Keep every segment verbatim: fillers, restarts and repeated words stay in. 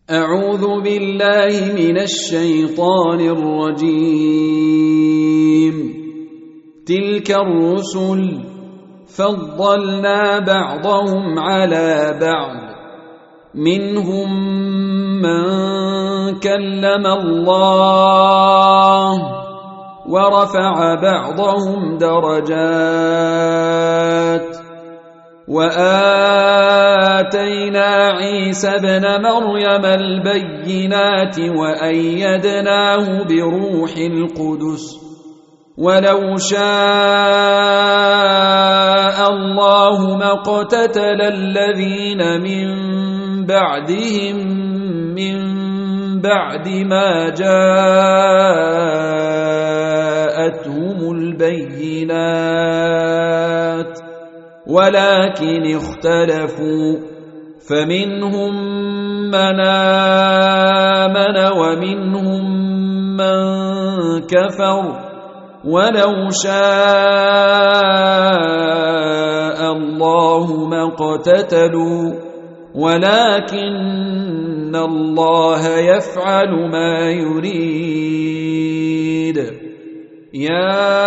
أعوذ بالله من الشيطان الرجيم. تلك الرسل فضلنا بعضهم على بعض، منهم من كلم الله ورفع بعضهم درجات، وآتينا عيسى ابن مريم البينات وأيدناه بروح القدس، ولو شاء الله ما اقتتل الذين من بعدهم من بعد ما جاءتهم البينات، ولكن اختلفوا فمنهم من آمن ومنهم من كفر، ولو شاء الله ما اقتتلوا ولكن الله يفعل ما يريد. يا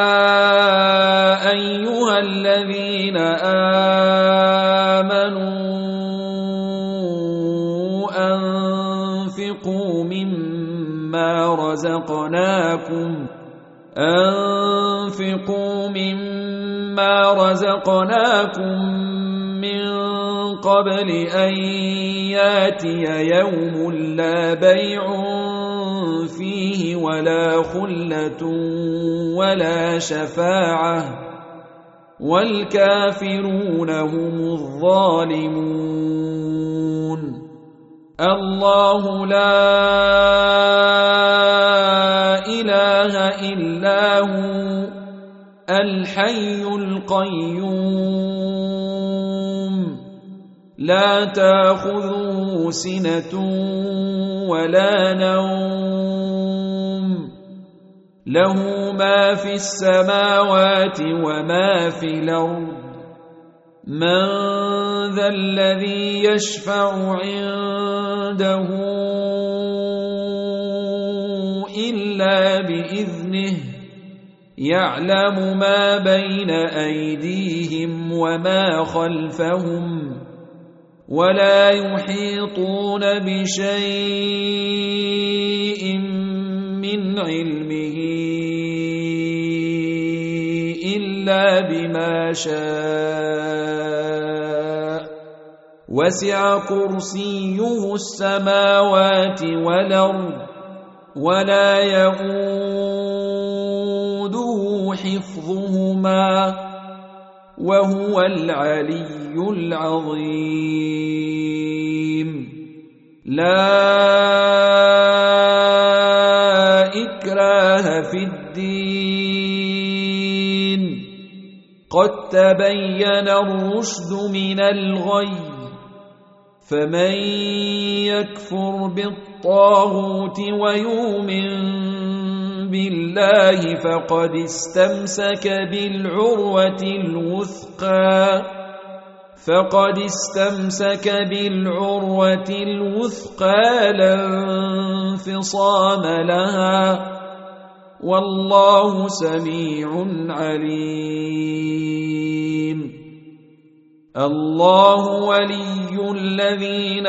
أيها الذين آمنوا أنفقوا مما رزقناكم أنفقوا مما رزقناكم من قبل أن ياتي يوم لا بيع فيه ولا خلة ولا شفاعة والكافرون هم الظالمون. الله لا إله إلا هو الحي القيوم، لا تأخذه سنة ولا نوم، له ما في السماوات وما في الأرض. من ذا الذي يشفع عنده إلا بإذنه، يعلم ما بين أيديهم وما خلفهم، ولا يحيطون بشيء من علمه إلا بما شاء، وسع كرسيه السماوات والأرض ولا يئوده حفظهما وهو العلي العظيم. لا إكراه في الدين، قد تبين الرشد من الغي، فمن يكفر بالطاغوت ويؤمن بالله فقد استمسك بالعروة الوثقى فقد استمسك بالعروة الوثقى لا انفصام لها، والله سميع عليم. الله ولي الذين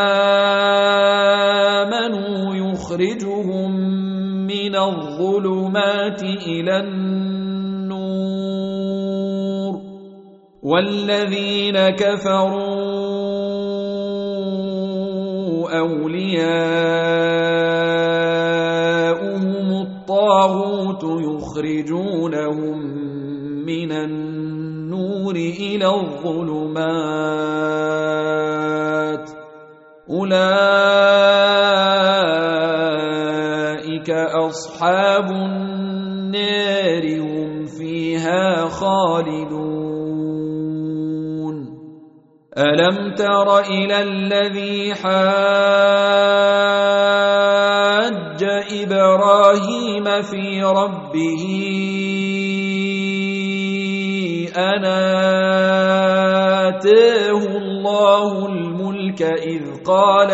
آمنوا يخرجهم من الظلمات إلى النور، والذين كفروا أولياؤهم الطاغوت يخرجونهم من النور إلى الظلمات، أولئك أصحاب النار هم فيها خالدون. ألم تر إلى الذي حاج إبراهيم في ربه أن آتاه الله الملك إذ قال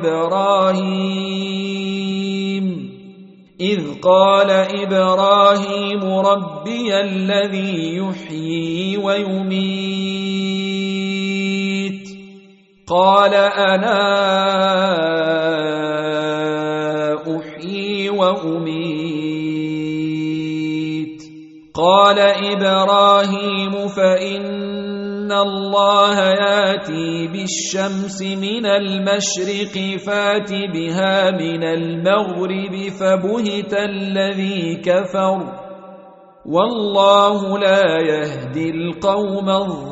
إبراهيم إذ قال إبراهيم ربي الذي يحيي ويميت قال أنا أحيي وأميت قال إبراهيم فإن الله يأتي بالشمس من المشرق فات بها من المغرب فبهت الذي كفر والله لا يهدي القوم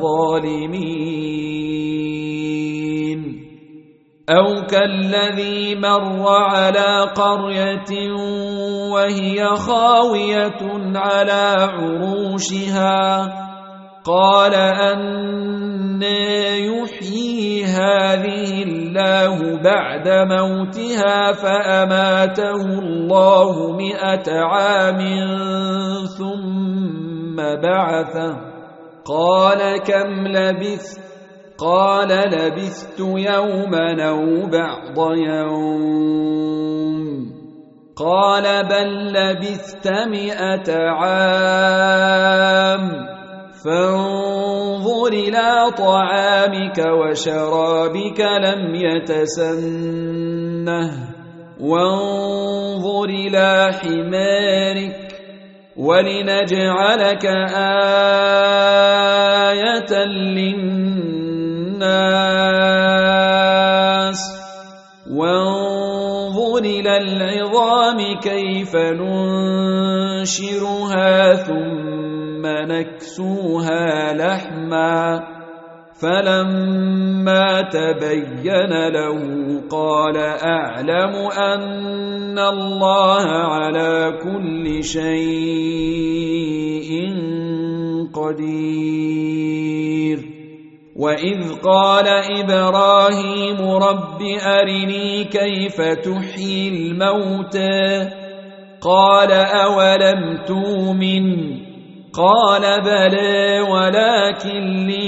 الظالمين أو كالذي مر على قرية وهي خاوية على عروشها قال أنى يحيي هذه الله بعد موتها فأماته الله مئة عام ثم بعثه قال كم لبثت قال لبثت يوما أو بعض يوم قال بل لبثت مئة عام فانظر إلى طعامك وشرابك لم يتسنه وانظر إلى حمارك ولنجعلك آية للناس وانظر إلى العظام كيف ننشرها ثم نكسوها لحما فلما تبين له قال أعلم أن الله على كل شيء قدير وإذ قال إبراهيم رب أرني كيف تحيي الموتى قال أولم تؤمن قال بلى ولكن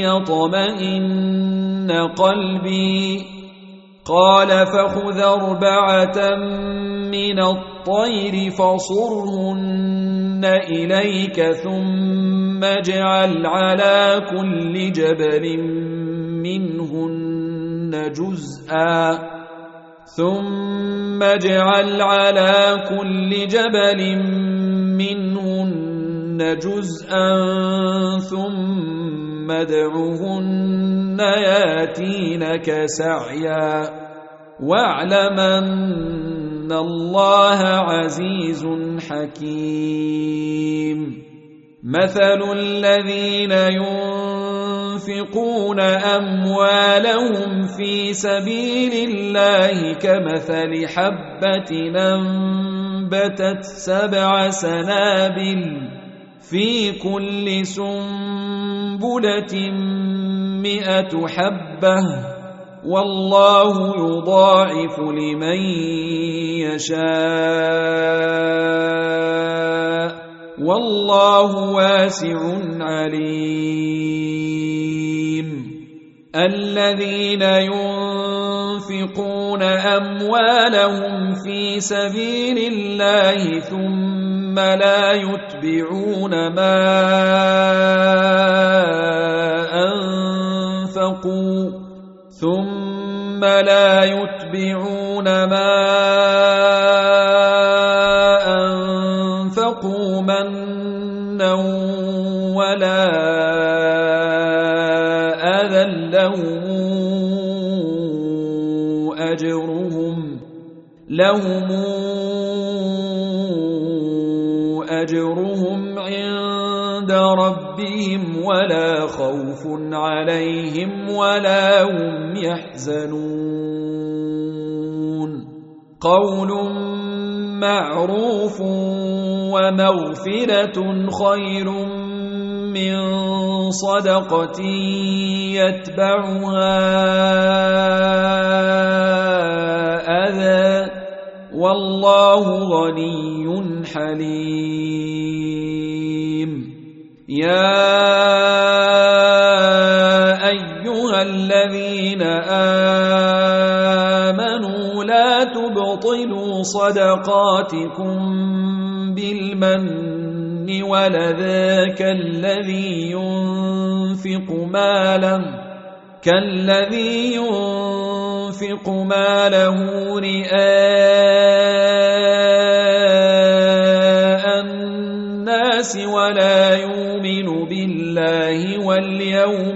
ليطمئن قلبي قال فخذ أربعة من الطير فصرهن إليك ثم اجعل على كل جبل منهن جزءا ثم اجعل على كل جبل منهن جزءا ثم ادعهن ياتينك سعيا واعلم أن الله عزيز حكيم مثل الذين ينفقون أموالهم في سبيل الله كمثل حبة أنبتت سبع سنابل في كل سنبلة مئة حبة والله يضاعف لمن يشاء والله واسع عليم الذين ينفقون أموالهم في سبيل الله ثم لا يتبعون ما أنفقوا ثم لا يتبعون ما أنفقوا منا ولا أذى لهم أجرهم لهم أجرهم عند ربهم ولا خوف عليهم ولا هم يحزنون قول معروف ومغفرة خير من صدقة يتبعها أذى والله غني حليم يا أيها الذين لا تبطلوا صدقاتكم بالمن والأذى كالذي ينفق ماله كالذي ينفق ماله رئاء الناس ولا يؤمن بالله واليوم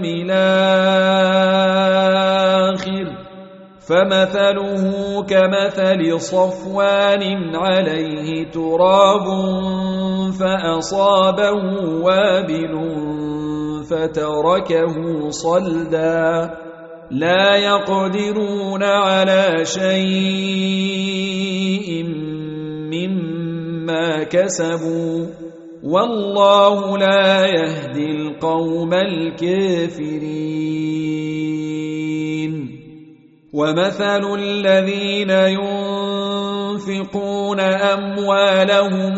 الآخر فمثله كمثل صفوان عليه تراب فأصابه وابل فتركه صلدا لا يقدرون على شيء مما كسبوا والله لا يهدي القوم الكافرين ومثل الذين ينفقون أموالهم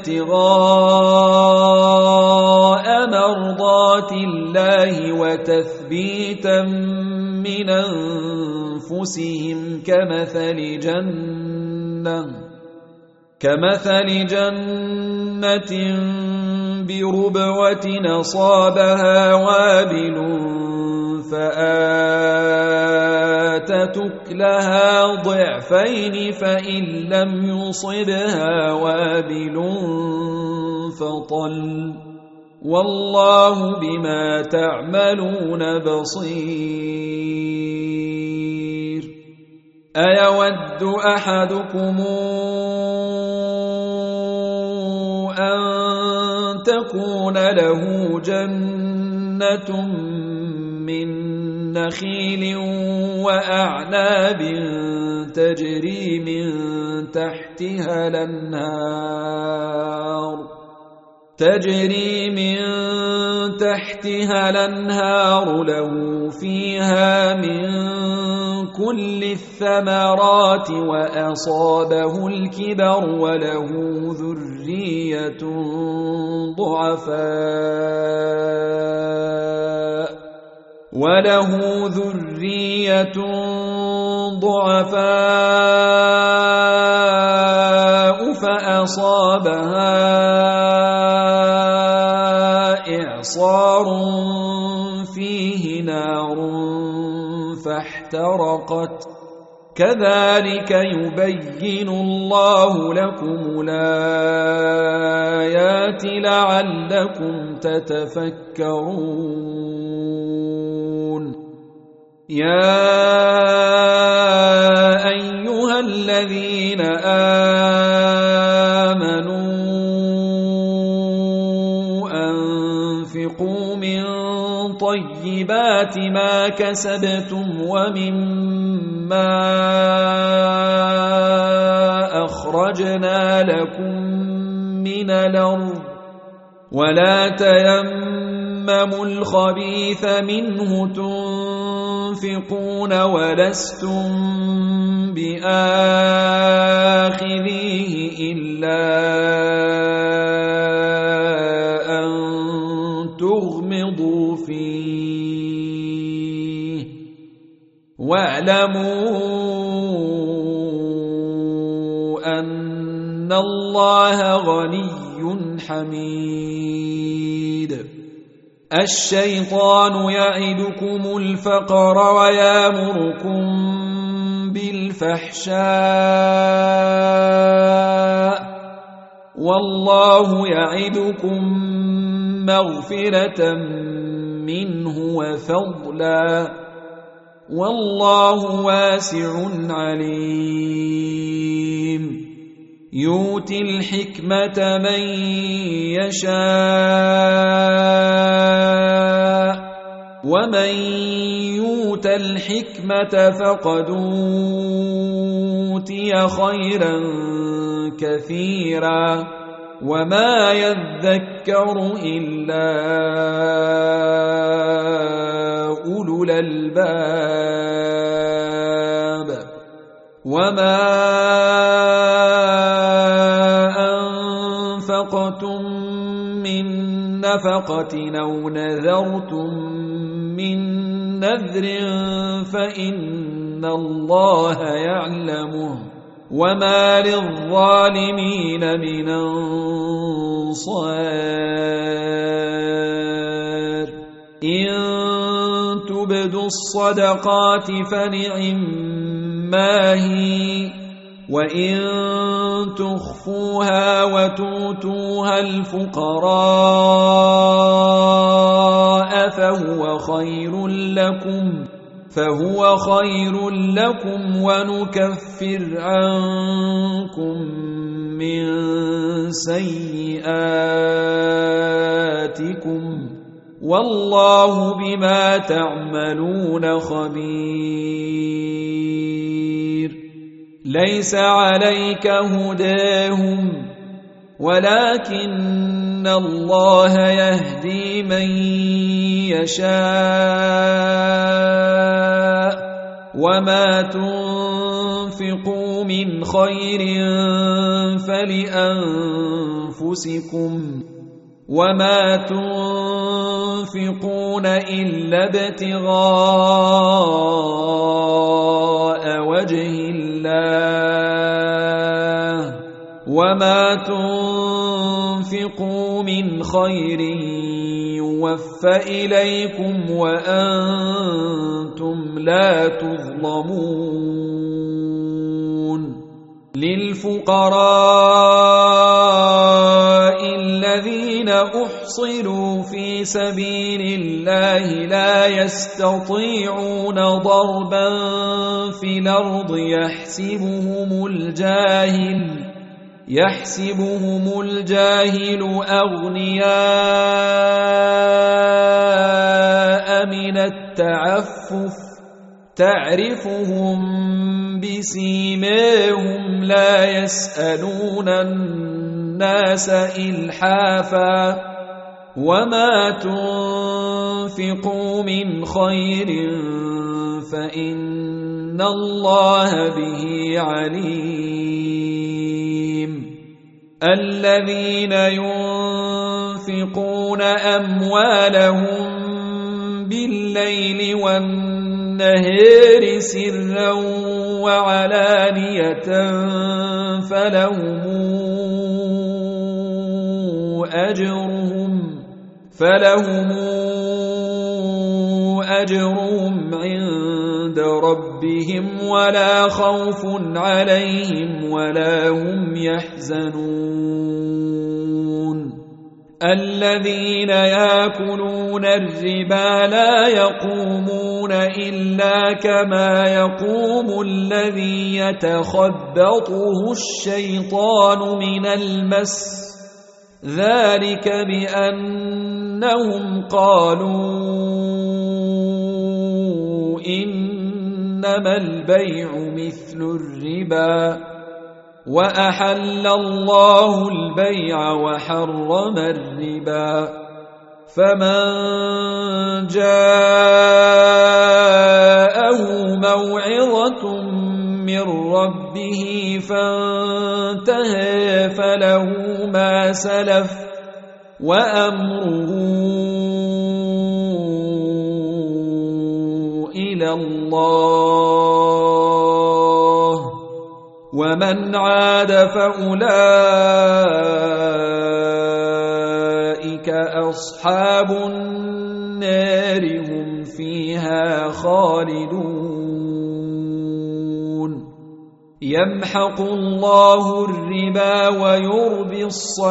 ابتغاء مرضات الله وتثبيتا من أنفسهم كمثل جنة كمثل جنة بربوة أصابها وابل فآتت أكلها ضعفين فإن لم يصبها وابل فطل والله بما تعملون بصير أيود أحدكم أن تكون له جنة من نخيل وأعناب تجري من تحتها الأنهار تجري من تحتها الأنهار له فيها من كل الثمرات وأصابه الكبر وله ذرية ضعفاء وله ذرية ضعفاء فأصابها إعصار فيه نار فاحترقت كذلك يبين الله لكم الآيات لعلكم تتفكرون يا أيها الذين آمنوا أنفقوا من طيبات ما كسبتم ومما أخرجنا لكم من الأرض ولا تيمموا الخبيث منه تنفقون ولستم بآخذيه إلا أن تغمضوا فيه واعلموا أن الله غني حميد الشيطان يعدكم الفقر ويامركم بالفحشاء والله يعدكم مغفرة منه وفضلا والله واسع عليم يؤتي الحكمة من يشاء ومن يؤت الحكمة فقد أوتي خيرا كثيرا وما يذكر إلا أولو الألباب وما أنفقتم من نفقة أو نذرتم من نذر فإن إن الله يعلمه وما للظالمين من أنصار إن تبدوا الصدقات فنعما هي وإن تخفوها وتؤتوها الفقراء فهو خير لكم فهو خير لكم ونكفر عنكم من سيئاتكم والله بما تعملون خبير ليس عليك هداهم ولكن الله يهدي من يشاء وما تنفقوا من خير فلأنفسكم وما تنفقون إلا ابتغاء وجه الله وما تنفقوا من خير يوفى إليكم وأنتم لا تظلمون للفقراء الذين أحصروا في سبيل الله لا يستطيعون ضربا في الأرض يحسبهم الجاهل يحسبهم الجاهل أغنياء من التعفف تعرفهم بسيماهم لا يسألون الناس إلحافا وما تنفقوا من خير فإن الله به عليم الذين ينفقون أموالهم بالليل والنهار سرا وعلانية فلهم أجرهم فلهم أجرهم عند ربهم ولا خوف عليهم ولا هم يحزنون الذين يأكلون الربا لا يقومون إلا كما يقوم الذي يتخبطه الشيطان من المس ذلك بأنهم قالوا إنما البيع مثل الربا وأحل الله البيع وحرم الربا فمن جاءه موعظة من ربه فانتهى فله ما سلف وأمره إلى الله ومن عاد فأولئك أصحاب النار هم فيها خالدون يمحق الله الربا ويربي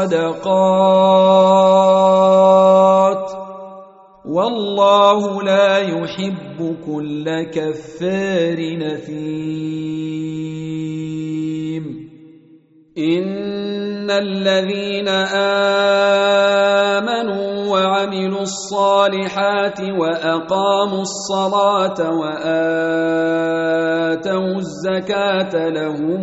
الصدقات والله لا يحب كل كفار نثيم إن الذين آمنوا وعملوا الصالحات وأقاموا الصلاة وآتوا الزكاة لهم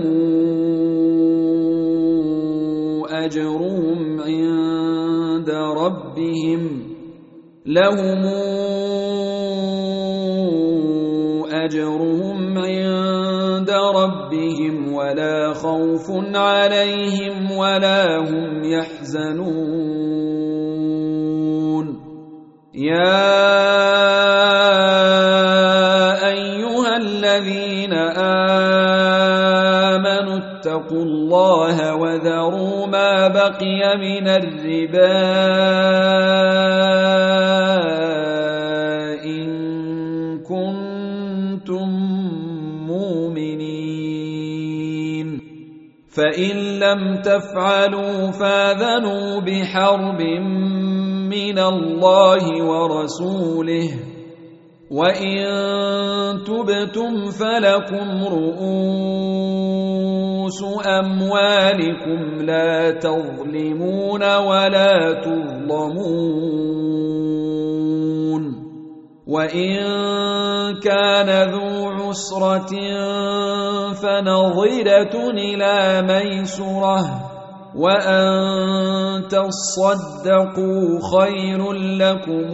أجرهم عند ربهم لهم أجرهم عند ربهم ولا خوف عليهم ولا هم يحزنون يا أيها الذين آمنوا اتقوا الله وذروا ما بقي من الربا إن كنتم مؤمنين فإن لم تفعلوا فاذنوا بحرب من الله ورسوله وإن تبتم فلكم رؤوس أموالكم لا تظلمون ولا تظلمون وإن كان ذو عسرة فنظرة إلى ميسرة وأن تصدقوا خير لكم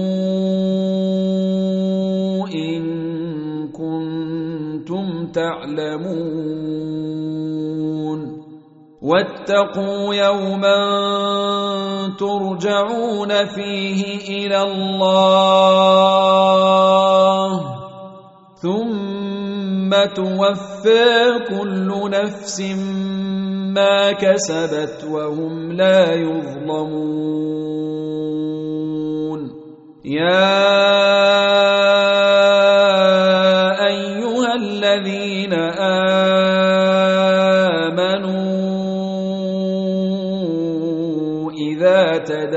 إن كنتم تعلمون واتقوا يوما ترجعون فيه إلى الله ثم توفى كل نفس ما كسبت وهم لا يظلمون يا أيها الذين آمنوا إذا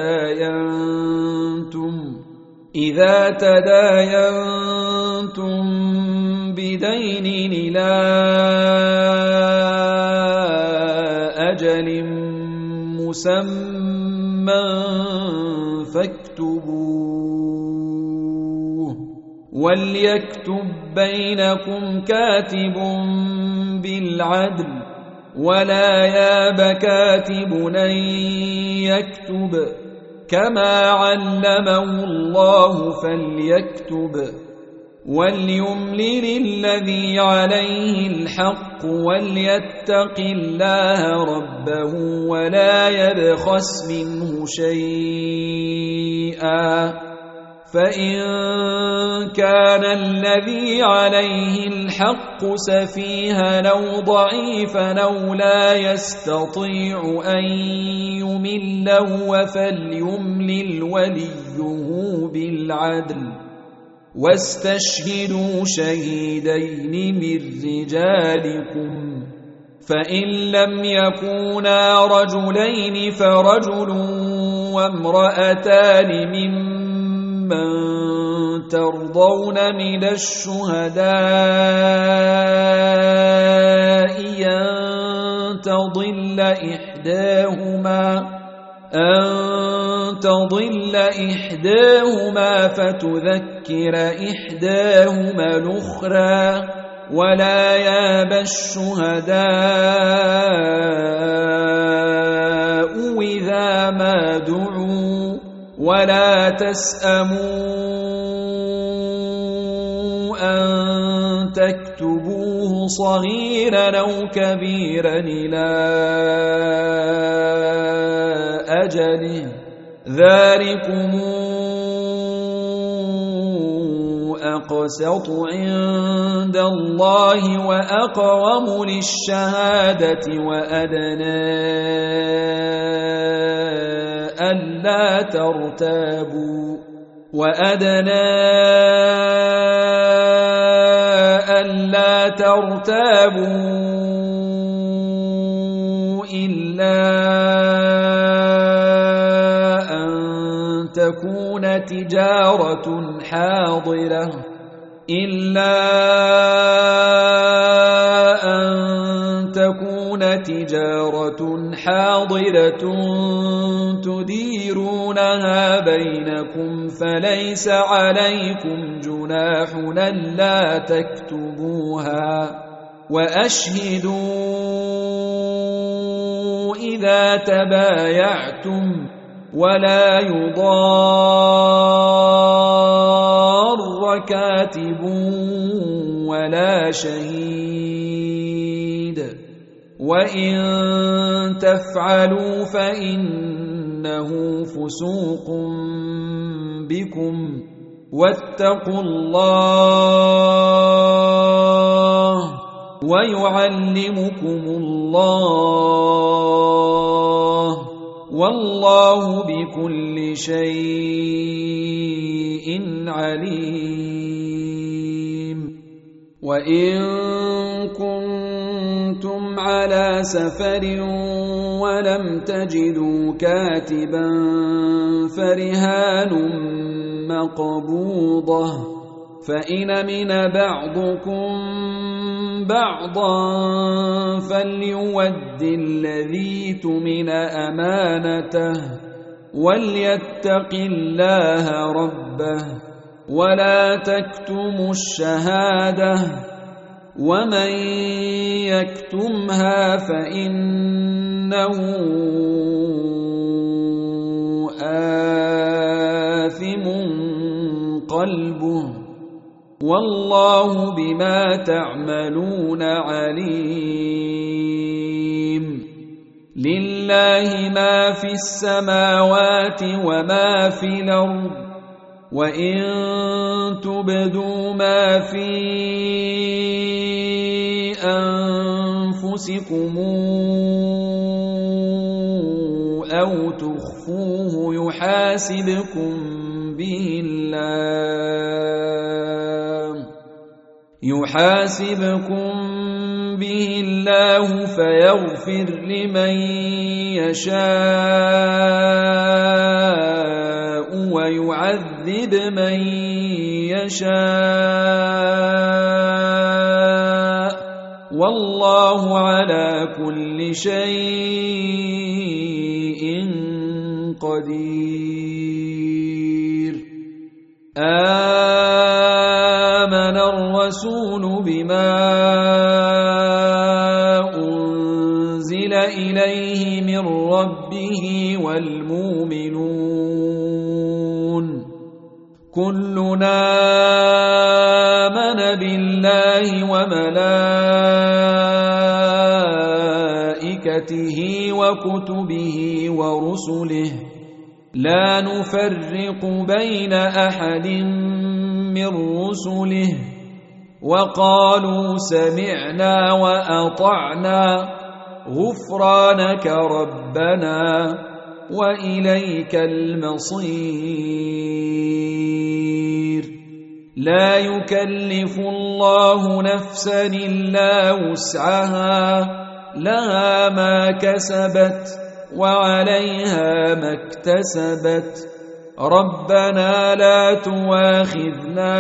تداينتم إذا تداينتم بدين إلى أجل مسمى فاكتبوه وليكتب بينكم كاتب بالعدل ولا ياب كاتب أن يكتب كما علمه الله فليكتب وليملل الذي عليه الحق وليتق الله ربه ولا يبخس منه شيئا فإن كان الذي عليه الحق سفيها أو ضعيفا أو لا يستطيع أن يمل هو فليملل وليه بالعدل واستشهدوا شهيدين من رجالكم فإن لم يكونا رجلين فرجل وامرأتان ممن ترضون من الشهداء أن تضل إحداهما أن تضل إحداهما فتذكر إحداهما الأخرى ولا ياب الشهداء إذا ما دعوا ولا تسأموا أن تكتبوه صغيرا أو كبيرا إلى أجله ذلكم أقسط عند الله وأقوم للشهادة وأدنى ألا ترتابوا وأدنى ألا ترتابوا إلا أن تكون تجارة حاضرة إلا أن تكون تجارة حاضرة تديرونها بينكم فليس عليكم جناح ألا تكتبوها وأشهدوا إذا تبايعتم ولا يضار كاتب ولا شهيد وإن تفعلوا فإنه فسوق بكم واتقوا الله ويعلمكم الله والله بكل شيء عليم. وإن كنتم على سفر ولم تجدوا كاتبا فرهان مقبوضة، فإن من بعضكم بعضا فليؤد الذي اؤتمن أمانته وليتق الله ربه ولا تكتموا الشهادة ومن يكتمها فإنه آثم قلبه والله بما تعملون عليم. لله ما في السماوات وما في الأرض، وإن تبدوا ما في أنفسكم أو تخفوه يحاسبكم به الله يحاسبكم به الله فيغفر لمن يشاء ويعذب من يشاء والله على كل شيء قدير. آمن الرسول بما أنزل إليه من ربه والمؤمنون كلنا آمن بالله وملائكته وكتبه ورسله لا نفرق بين أحد من رسله وقالوا سمعنا وأطعنا غفرانك ربنا وإليك المصير. لا يكلف الله نفسا إلا وسعها لها ما كسبت وعليها ما اكتسبت ربنا لا تؤاخذنا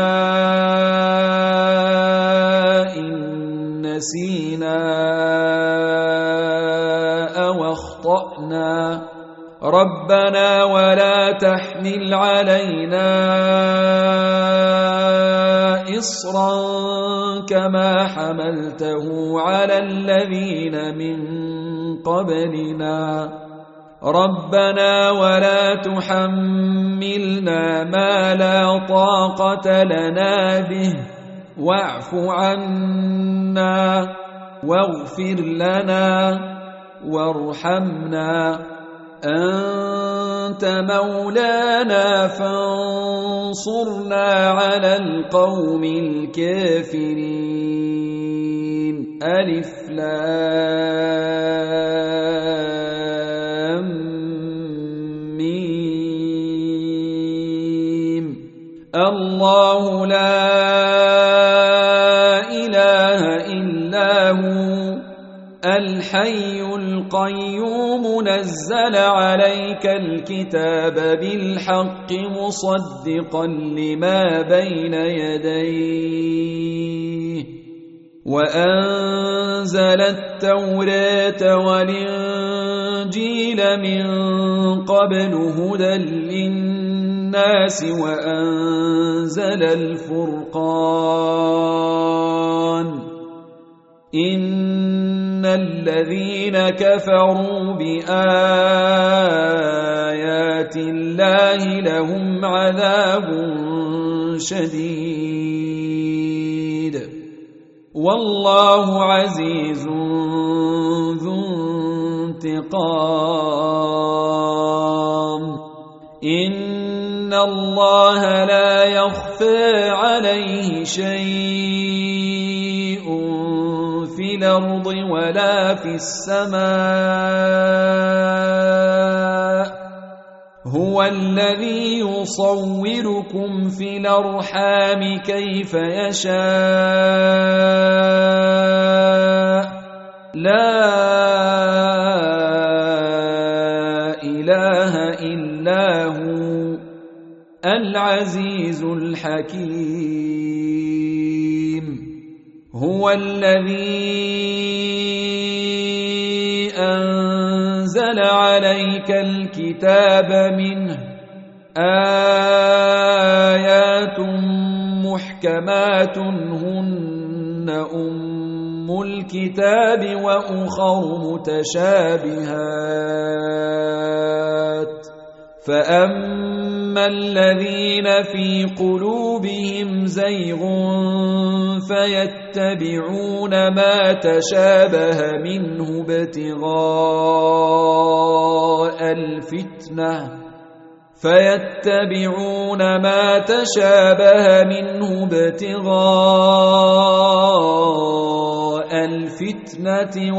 إن نسينا أو أخطأنا ربنا ولا تحمل علينا إصرا كما حملته على الذين من قبلنا ربنا ولا تحملنا ما لا طاقة لنا به واعف عنا واغفر لنا وارحمنا أنت مولانا فانصرنا على القوم الكافرين. ألف لام ميم. الله لا إله إلا هو الحي القيوم نزل عليك الكتاب بالحق مصدقا لما بين يديه وأنزل التوراة والإنجيل من قبل هدى للناس وأنزل الفرقان إن الذين كفروا بآيات الله لهم عذاب شديد والله عزيز ذو انتقام. إن الله لا يخفى عليه شيء في ما في السماء هو الذي يصوركم في الأرحام كيف يشاء لا إله إلا هو العزيز الحكيم هو الذي أنزل عليك الكتاب منه آيات محكمات هن أم الكتاب وأخر متشابهات فأما الذين في قلوبهم زيغ فيتبعون ما تشابه منه ابتغاء الفتنة فيتبعون ما تشابه منه ابتغاء الفتنة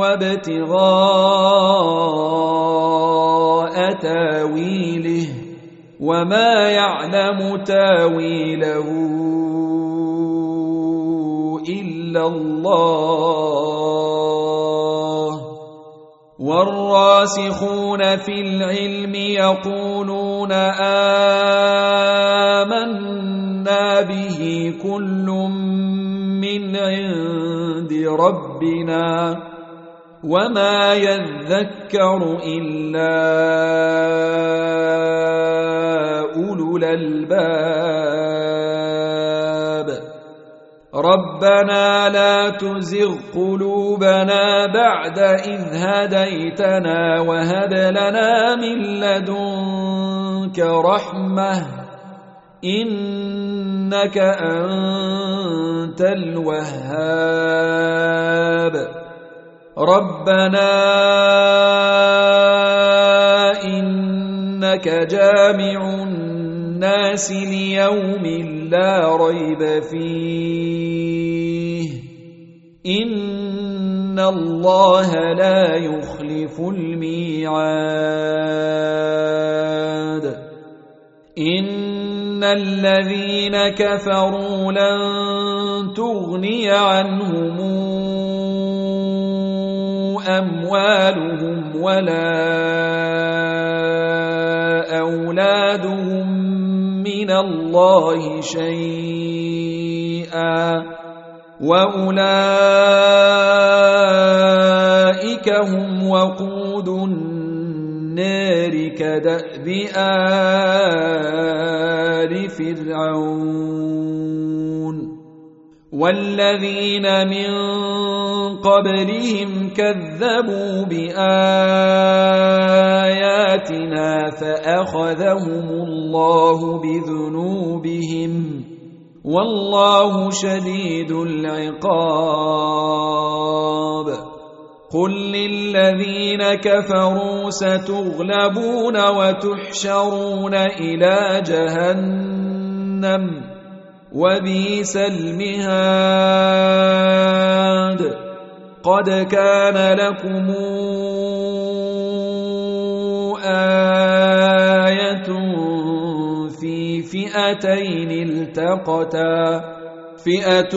وابتغاء تاويله وما يعلم تاويله إلا الله والراسخون في العلم يقولون آمنا به كل من عند ربنا وما يذكر إلا أولو الألباب ربنا لا تزغ قلوبنا بعد إذ هديتنا وهب لنا من لدنك رحمة إنك أنت الوهاب ربنا إنك جامع الناس ليوم لا ريب فيه إن الله لا يخلف الميعاد إن الذين كفروا لن تغني عنهم أموالهم ولا أولادهم من الله شيئا وأولئك هم وقود النار كدأب آل فرعون والذين من قبلهم كذبوا بآياتنا فأخذهم الله بذنوبهم والله شديد العقاب قل للذين كفروا ستغلبون وتحشرون إلى جهنم وبئس المهاد قد كان لكم آية في فئتين التقتا فئة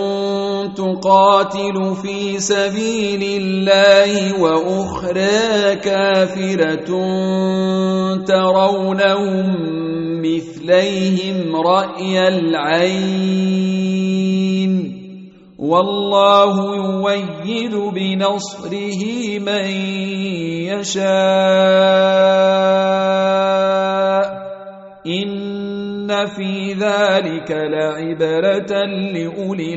تقاتل في سبيل الله وأخرى كافرة ترونهم مثليهم رأي العين والله يؤيد بنصره من يشاء إن في ذلك لعبرة لأولي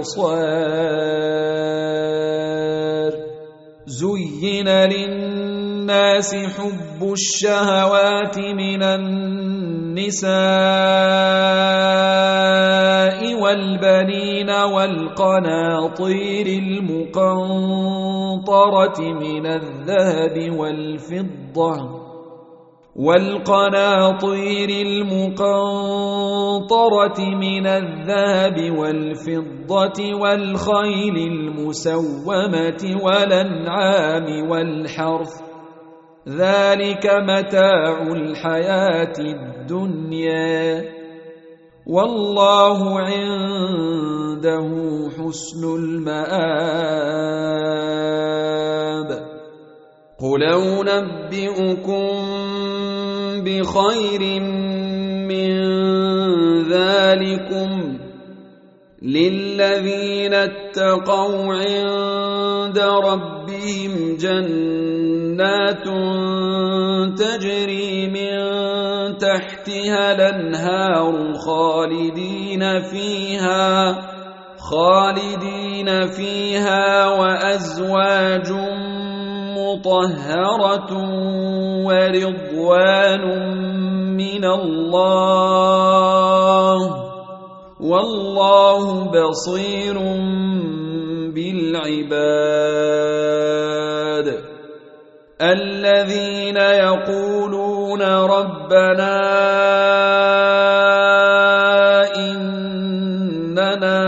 الأبصار زين للناس حب الشهوات من النساء والبنين والقناطير المقنطرة من الذهب والفضة والقناطير المقنطرة من الذهب والفضة والخيل المسومة والأنعام والحرث ذلك متاع الحياة الدنيا والله عنده حسن المآب. قل أنبئكم بخير من ذلكم للذين اتقوا عند ربهم جنات تجري من تحتها الأنهار خالدين فيها خالدين فيها وأزواج مطهرة ورضوان من الله والله بصير بالعباد. الذين يقولون ربنا إننا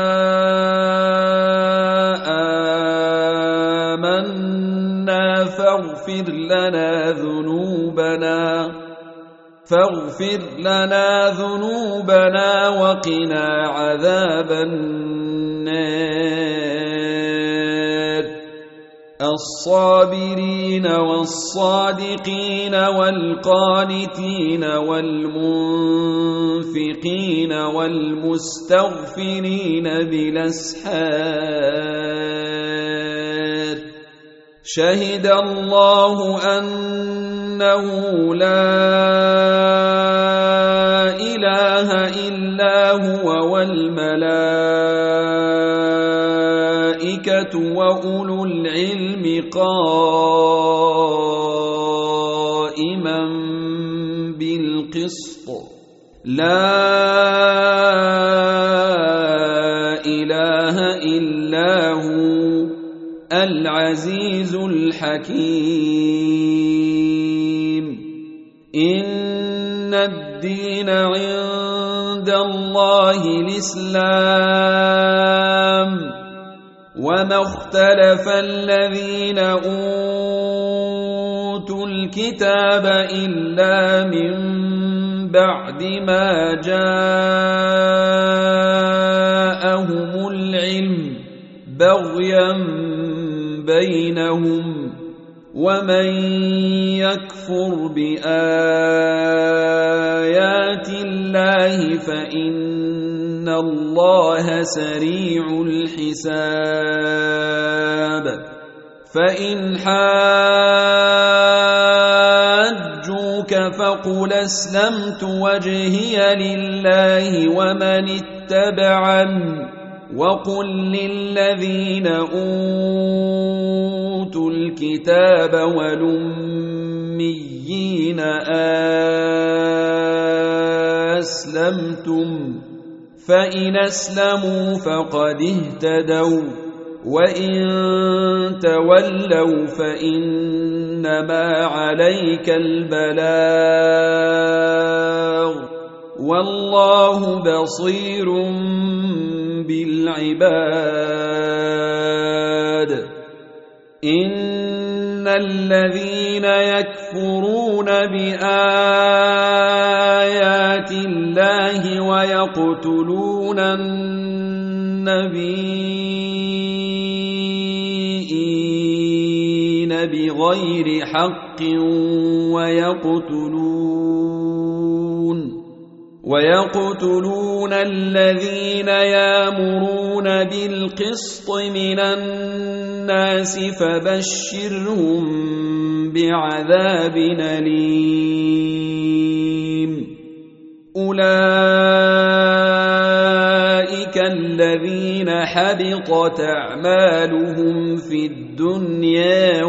آمنا فاغفر لنا ذنوبنا فاغفر لنا ذنوبنا وقنا عذاب النار. الصابرين والصادقين والقانتين والمنفقين والمستغفرين بالأسحار. شهد الله أنه لا إله إلا هو والملائكة وأولو العلم قائما بالقسط لا إله إلا هو العزيز الحكيم. إن الدين عند الله الإسلام وما اختلف الذين أوتوا الكتاب إلا من بعد ما جاءهم العلم بغيا بينهم ومن يكفر بآيات الله فإن الله سريع الحساب. فإن حاجوك فقل أسلمت وجهي لله ومن اتبعني وقل للذين أوتوا الكتاب والأميين أسلمتم فإن أسلموا فقد اهتدوا وإن تولوا فإنما عليك البلاغ والله بصير بالعباد. إن الذين يكفرون بآيات الله ويقتلون النبيين بغير حق ويقتلون ويقتلون الذين يأمرون بالقسط من الناس فبشرهم بعذاب أليم. أولئك الذين حبطت أعمالهم في الدنيا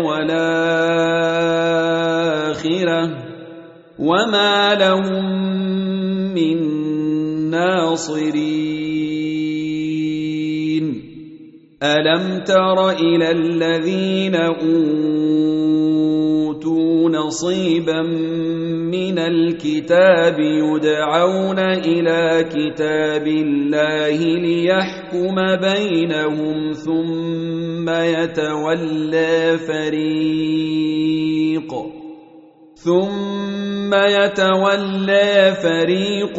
والآخرة وما لهم من ناصرين. ألم تر إلى الذين أوتوا نصيبا من الكتاب يدعون إلى كتاب الله ليحكم بينهم ثم يتولى فريق ثم يتولى فريق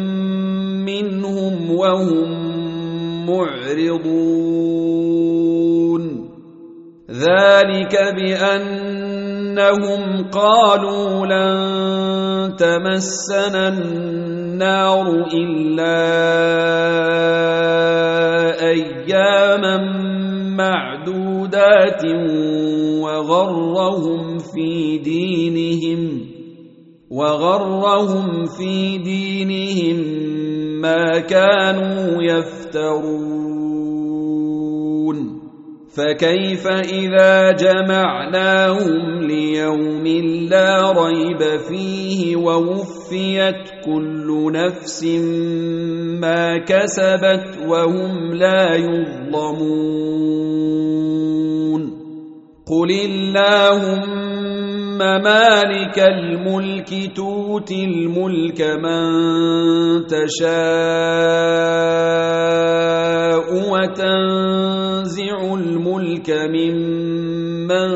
منهم وهم معرضون ذلك بأنهم قالوا لن تمسنا النار إلا أياما معدودات وغرهم في دينهم وغرهم في دينهم ما كانوا يفترون فكيف إذا جمعناهم ليوم لا ريب فيه ووفيت كل نفس ما كسبت وهم لا يظلمون قل اللهم مالك الملك تؤتي الملك من تشاء وتنزع الملك ممن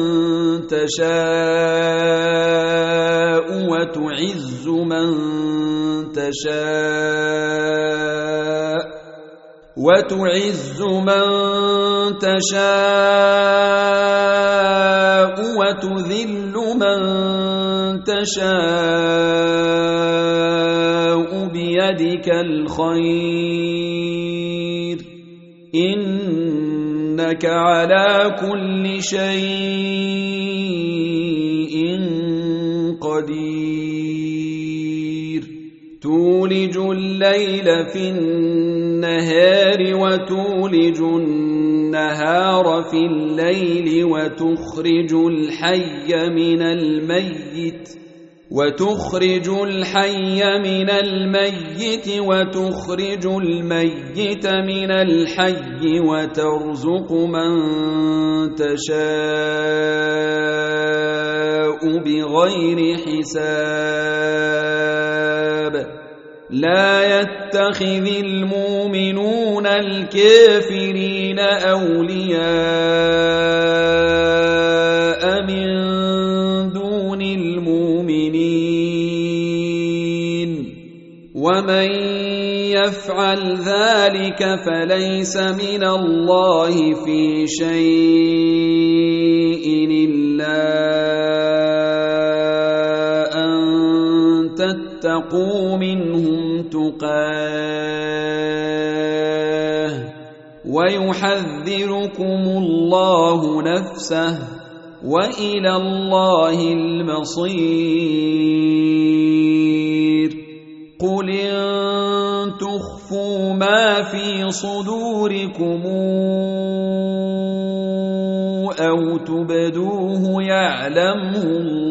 تشاء وتعز من تشاء وتعز من تشاء وتذل من تشاء بيدك الخير إنك على كل شيء قدير تولج الليل في النهار وتولج النهار في الليل وتخرج الحي من الميت وتخرج الحي من الميت وتخرج الميت من الحي وترزق من تشاء بغير حساب لا يتخذ المؤمنون الكافرين أولياء من دون المؤمنين ومن يفعل ذلك فليس من الله في شيء إلا تتقوا منهم تقاه ويحذركم الله نفسه وإلى الله المصير قل إن تخفوا ما في صدوركم أو تبدوه يعلمه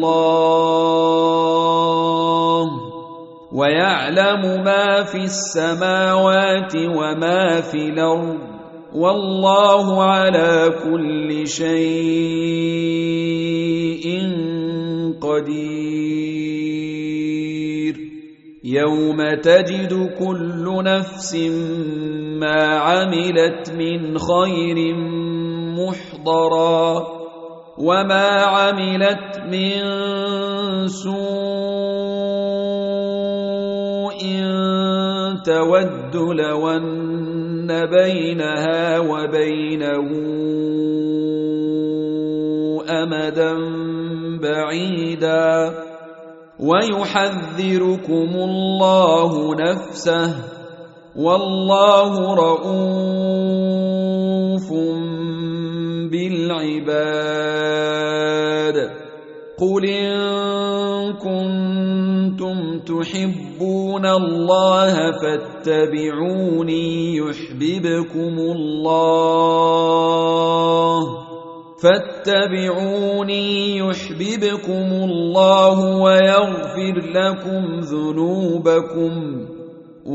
الله ويعلم ما في السماوات وما في الأرض والله على كل شيء قدير يوم تجد كل نفس ما عملت من خير محضرا وما عملت من سوء تود لو أن بينها وبينه أمدا بعيدا ويحذركم الله نفسه والله رؤوف بالعباد قل إن كنتم تحبون الله فاتبعوني يحببكم الله فاتبعوني يحببكم الله ويغفر لكم ذنوبكم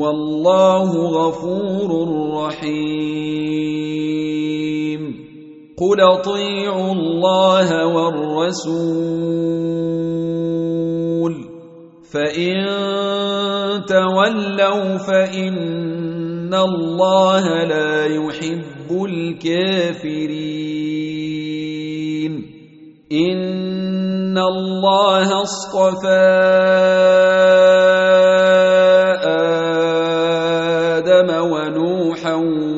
والله غفور رحيم قل اطيعوا الله والرسول فإن تولوا فإن الله لا يحب الكافرين إن الله اصطفى آدم ونوحا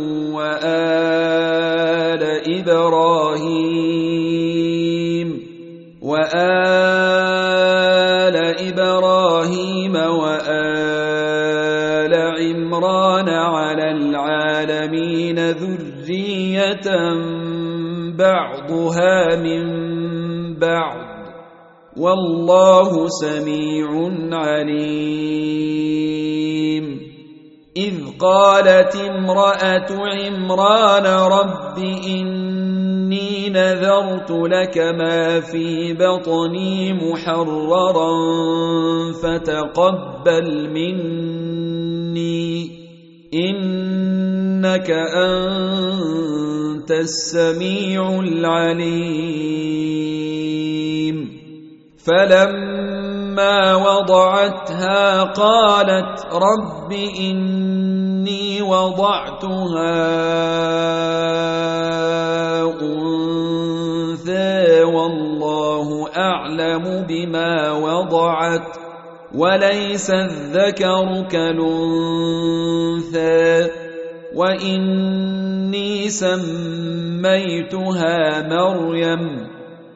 وآل إبراهيم وآل إبراهيم وآل عمران على العالمين ذرية بعضها من بعض والله سميع عليم إذ قالت امرأة عمران رب إني نذرت لك ما في بطني محررا فتقبل مني إنك أنت السميع العليم فلما وضعتها قالت رب إني وضعتها أنثى والله أعلم بما وضعت وليس الذكر كالأنثى وإني سميتها مريم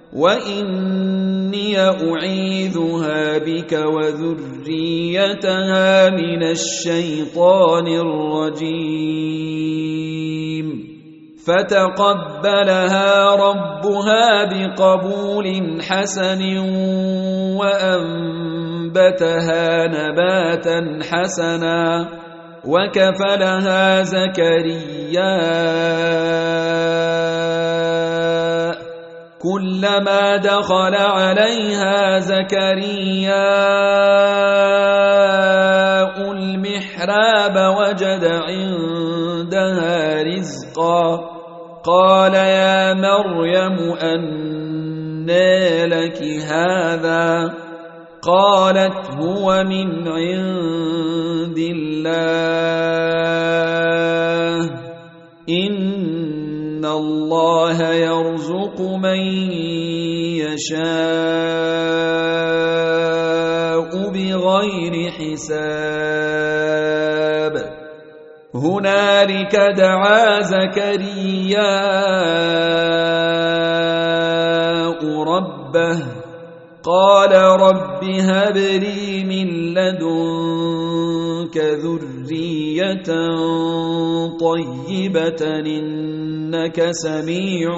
وإني أعيذها بك وذريتها من الشيطان الرجيم فتقبلها ربها بقبول حسن وأنبتها نباتا حسنا وكفلها زكريا كلما دخل عليها زكريا المحراب وجد عندها رزقا قال يا مريم أنى لك هذا قالت هو من عند الله إن الله يرزق من يشاء بغير حساب هنالك دعا زكرياء ربه قال رب هب لي من لدنك ذرية طيبة إنك سميع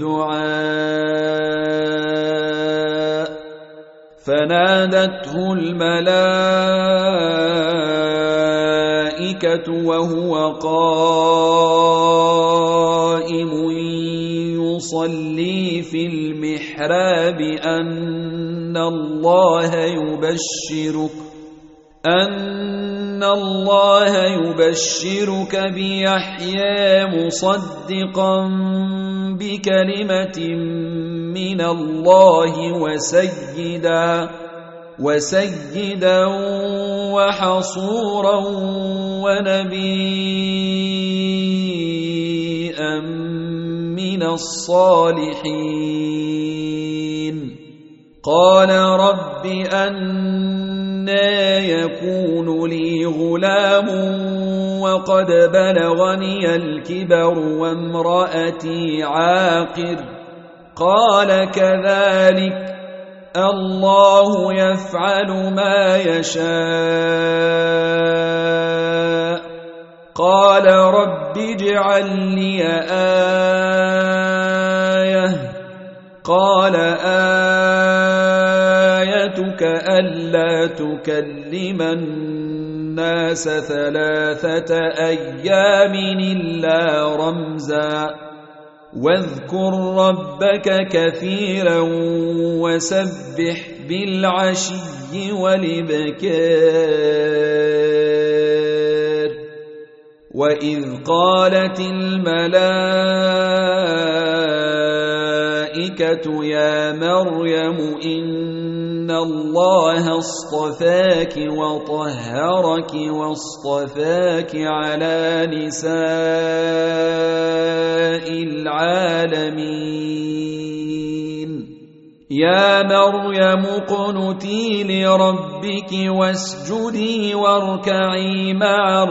الدعاء فنادته الملائكة وهو قائم يصلي في المحراب أن الله يبشرك أن الله يبشرك بيحيى مصدقا بكلمة من الله وسيدا وسيدا وحصورا ونبيا من الصالحين قال رب أنى يكون لي غلام وقد بلغني الكبر وامرأتي عاقر قال كذلك الله يفعل ما يشاء قال رب اجعل لي آية قال آيتك ألا تكلم الناس ثلاثة أيام إلا رمزا واذكر ربك كثيرا وسبح بالعشي والإبكار وإذ قالت الملائكة الْمَلَائِكَةُ يَا مَرْيَمُ إِنَّ اللَّهَ اصْطَفَاكِ وَطَهَّرَكِ وَاصْطَفَاكِ عَلَى نِسَاءِ الْعَالَمِينَ يَا مَرْيَمُ اقْنُتِي لِرَبِّكِ وَاسْجُدِي وَارْكَعِي مَعَ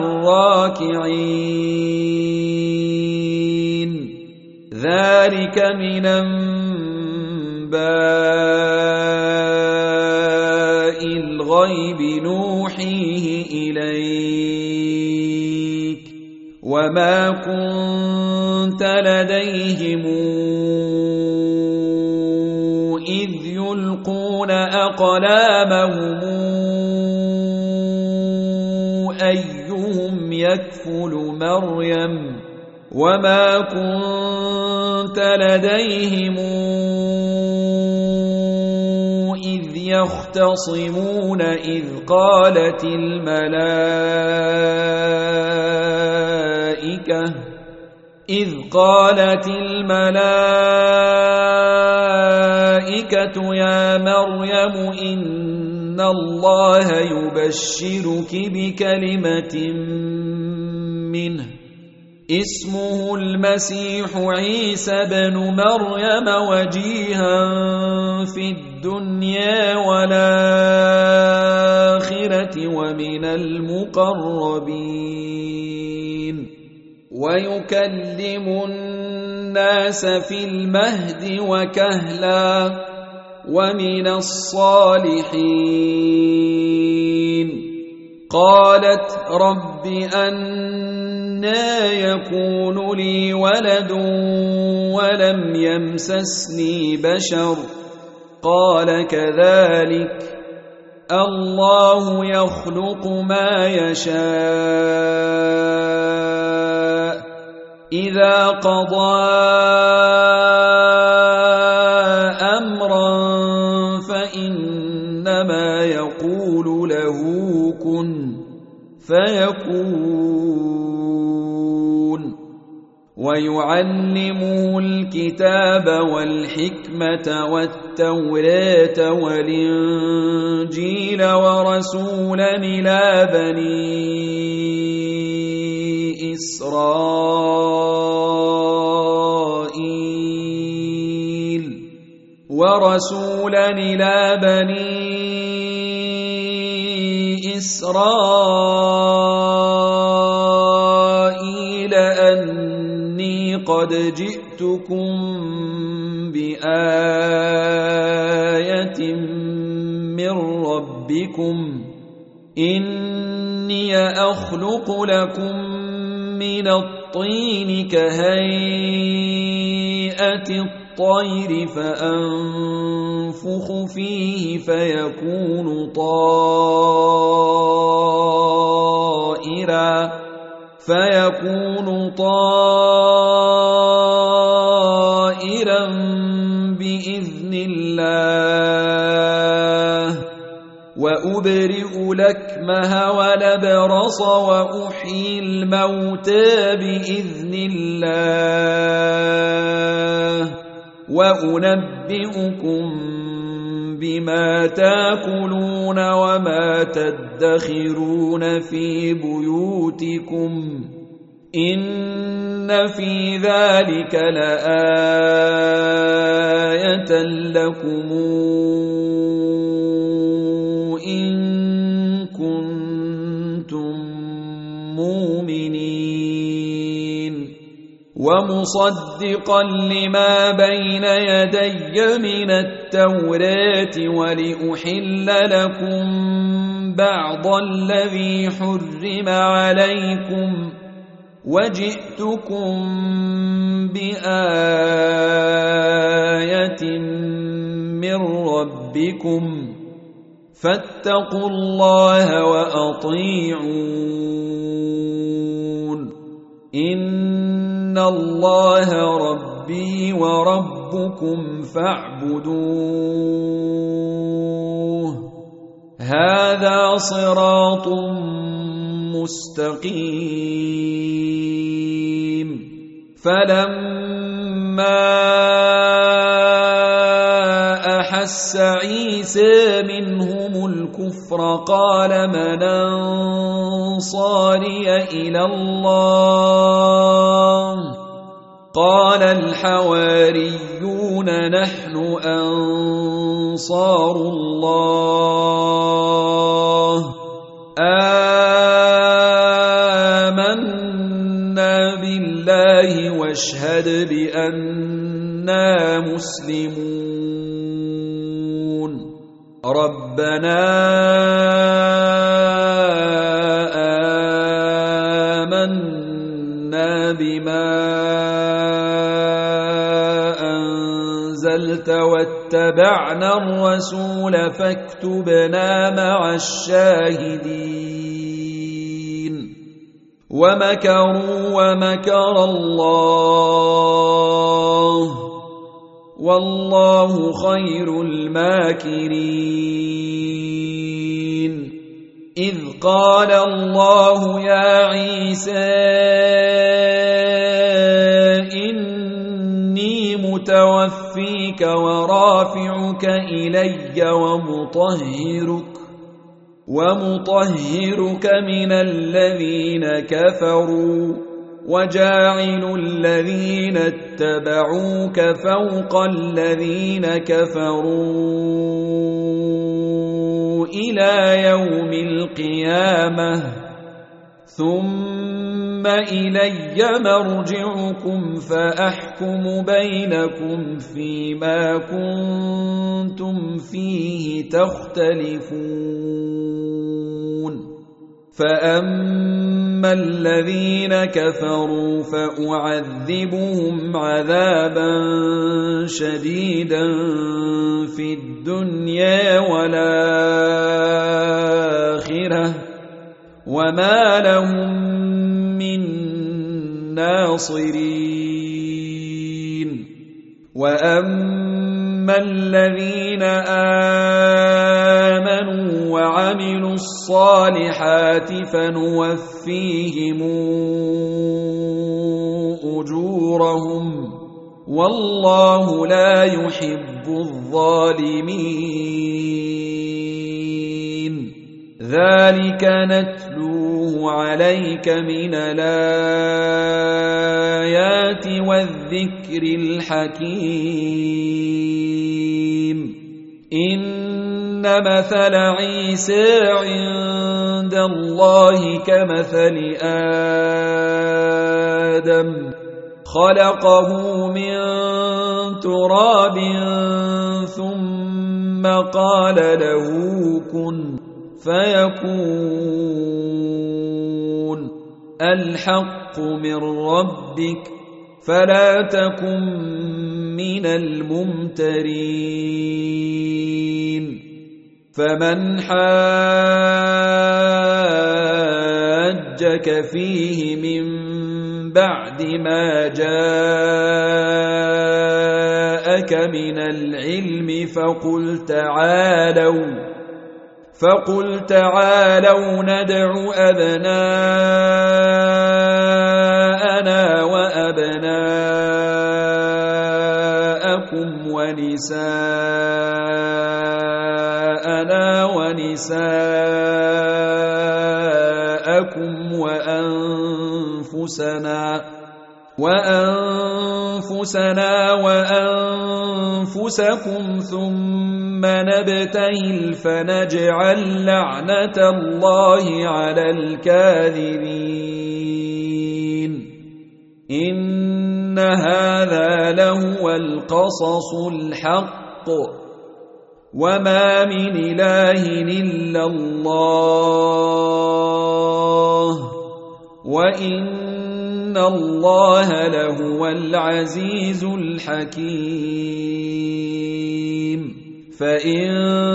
الرَّاكِعِينَ ذَلِكَ مِنْ أَنْبَاءِ الْغَيْبِ نُوحِيهِ إِلَيْكَ وَمَا كُنْتَ لَدَيْهِمْ إِذْ يُلْقُونَ أَقْلَامَهُمْ أَيُّهُمْ يَكْفُلُ مَرْيَمَ وَمَا كُنْتَ لَدَيْهِمْ إِذْ يَخْتَصِمُونَ إِذْ قَالَتِ الْمَلَائِكَةُ إِذْ قَالَتِ الْمَلَائِكَةُ يَا مَرْيَمُ إِنَّ اللَّهَ يُبَشِّرُكِ بِكَلِمَةٍ مِّنْهُ اسمه المسيح عيسى بن مريم وجيها في الدنيا والآخرة ومن المقربين ويكلم الناس في المهد وكهلا ومن الصالحين قالت رب أنى يكون لي ولد ولم يمسسني بشر قال كذلك الله يخلق ما يشاء إذا قضى أمرا فإنما يقول له كن فيكون ويعلمه الكتاب والحكمة والتوراة والإنجيل ورسولا إلى بني إسرائيل ورسولا إلى بني إسرائيل أني قد جئتكم بآية من ربكم إني أخلق لكم من الطين كهيئة الطير فأنفخ فيه فيكون طائرا فيكون طائرا بإذن الله وأبرئ الأكمه والأبرص وأحيي الموتى بإذن الله وأنبئكم بما تأكلون وما تدخرون في بيوتكم إن في ذلك لآية لكم إن كنتم مؤمنين ومصدقا لما بين يدي من التوراة ولأحل لكم بعض الذي حرم عليكم وجئتكم بآية من ربكم فاتقوا الله وأطيعون إن الله ربي وربكم فاعبدوه هذا صراط مستقيم فلما أحس عيسى منهم الكفر قال من أنصاري إلى الله قال الحواريون نحن أنصار الله آمنا بالله واشهد بأننا مسلمون ربنا آمنا بما أنزلت واتبعنا الرسول فاكتبنا مع الشاهدين ومكروا ومكر الله والله خير الماكرين إذ قال الله يا عيسى إني متوفيك ورافعك إلي ومطهرك ومطهرك من الذين كفروا وجاعل الذين اتبعوك فوق الذين كفروا إلى يوم القيامة ثم إلي مرجعكم فأحكم بينكم فيما كنتم فيه تختلفون فأما الذين كفروا فأعذبهم عذابا شديدا في الدنيا والآخرة وما لهم من ناصرين وأما الذين آمنوا وعملوا الصالحات فنوفيهم أجورهم والله لا يحب الظالمين ذلك نتلوه عليك من الآيات والذكر الحكيم إن مثل عيسى عند الله كمثل آدم خلقه من تراب ثم قال له كن فيكون الحق من ربك فلا تكن من الممترين فمن حاجك فيه من بعد ما جاءك من العلم فقل تعالوا فقل تعالوا ندع أبناءنا وأبناءكم ونساءنا ونساءكم وأنفسنا وأنفسنا وأنفسكم ثم نبتهل فنجعل لعنة الله على الكاذبين إن هذا لهو القصص الحق وما من إله إلا الله وإن إن الله لهو العزيز الحكيم فإن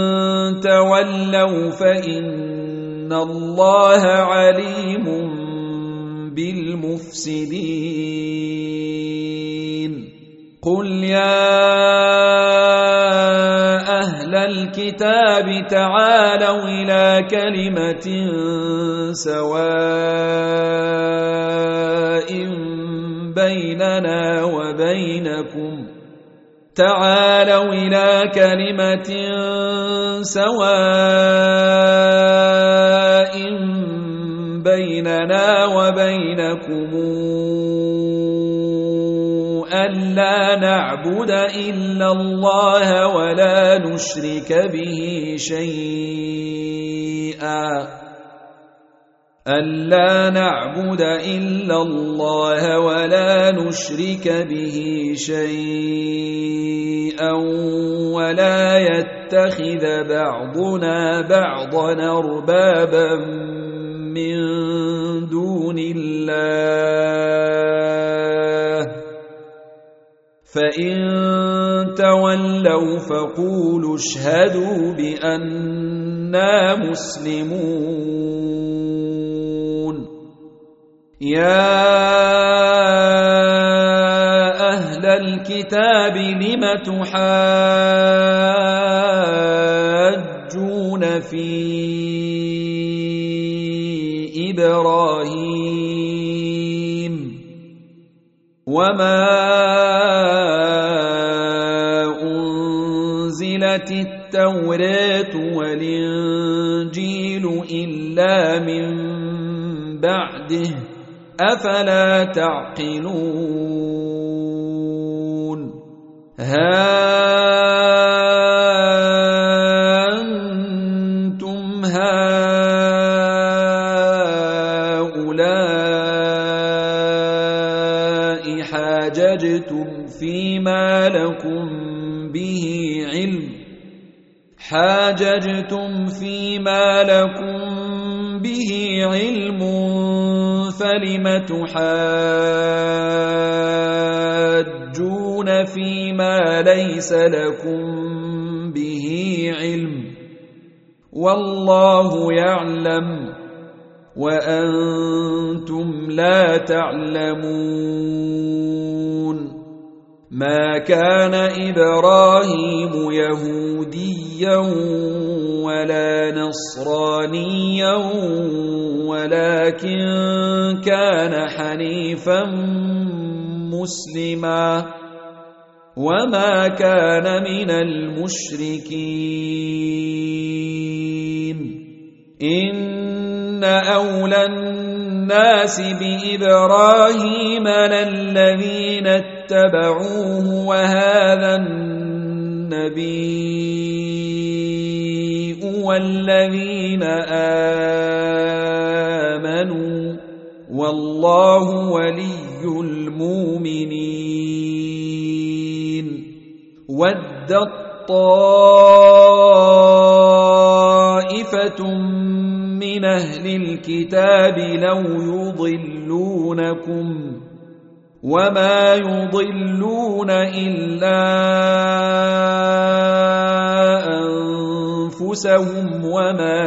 تولوا فإن الله عليم بالمفسدين قل يا أهل الكتاب تعالوا إلى كلمة سواء بيننا وبينكم تعالوا إلى كلمة سواء بيننا وبينكم ألا نعبد إلا الله ولا نشرك به شيئا ألا نعبد إلا الله ولا نشرك به شيئا ولا يتخذ بعضنا بعضا أربابا من دون الله فإن تولوا فقولوا اشهدوا بأننا مسلمون يا أهل الكتاب لم تحاجون في إبراهيم وما أنزلت التوراة والإنجيل إلا من بعده أفلا تعقلون ها أنتم هؤلاء حاججتم فيما لكم به علم حاججتم فيما لكم به علم فلم تحاجون فيما ليس لكم به علم والله يعلم وأنتم لا تعلمون ما كان إبراهيم يهوديا ولا نصرانيا ولكن كان حنيفا مسلما وما كان من المشركين إن أولى الناس بإبراهيم للذين اتبعوه وهذا النبي والذين آمنوا والله ولي المؤمنين ودت طائفة من أهل الكتاب لو يضلونكم وما يضلون إلا أنفسهم وما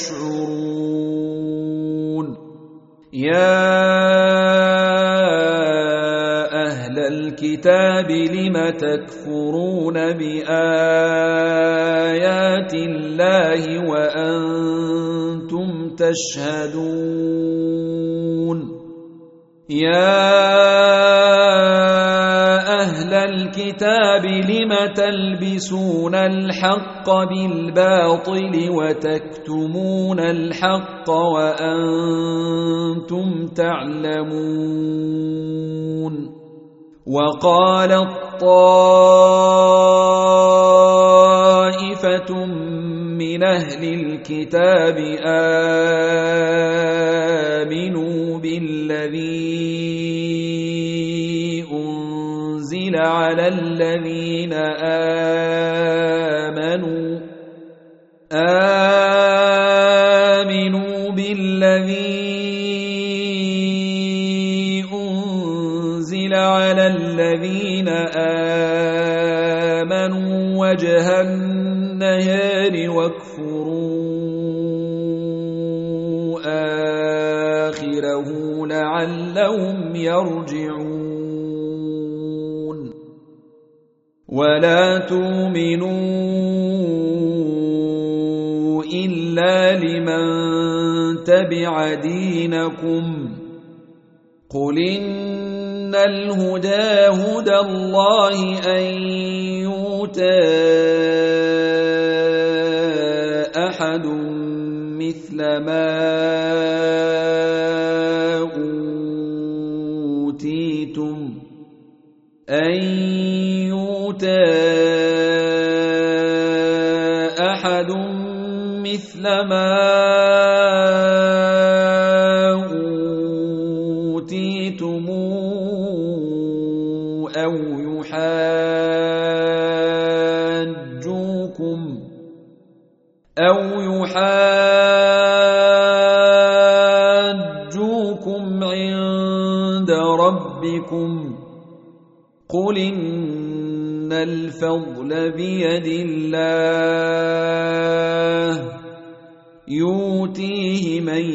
يشعرون يا أهل الكتاب لم تكفرون بآيات الله وأنتم تشهدون يا أهل الكتاب لم تلبسون الحق بالباطل وتكتمون الحق وأنتم تعلمون وقالت طائفة من أهل الكتاب آمنوا بالذي أنزل على الذين آمنوا آمنوا بالذي أنزل على الذين آمنوا وجه النهار واكفروا آخره لعلهم يرجعون ولا تؤمنوا إلا لمن تبع دينكم قل إن الهدى هدى الله أن يؤتى أحد مثل ما أوتيتم أن يؤتى أحد مثل ما أوتيتم أو يحاجوكم أو يحاجوكم عند ربكم قل إن الفضل بيد الله يؤتيه من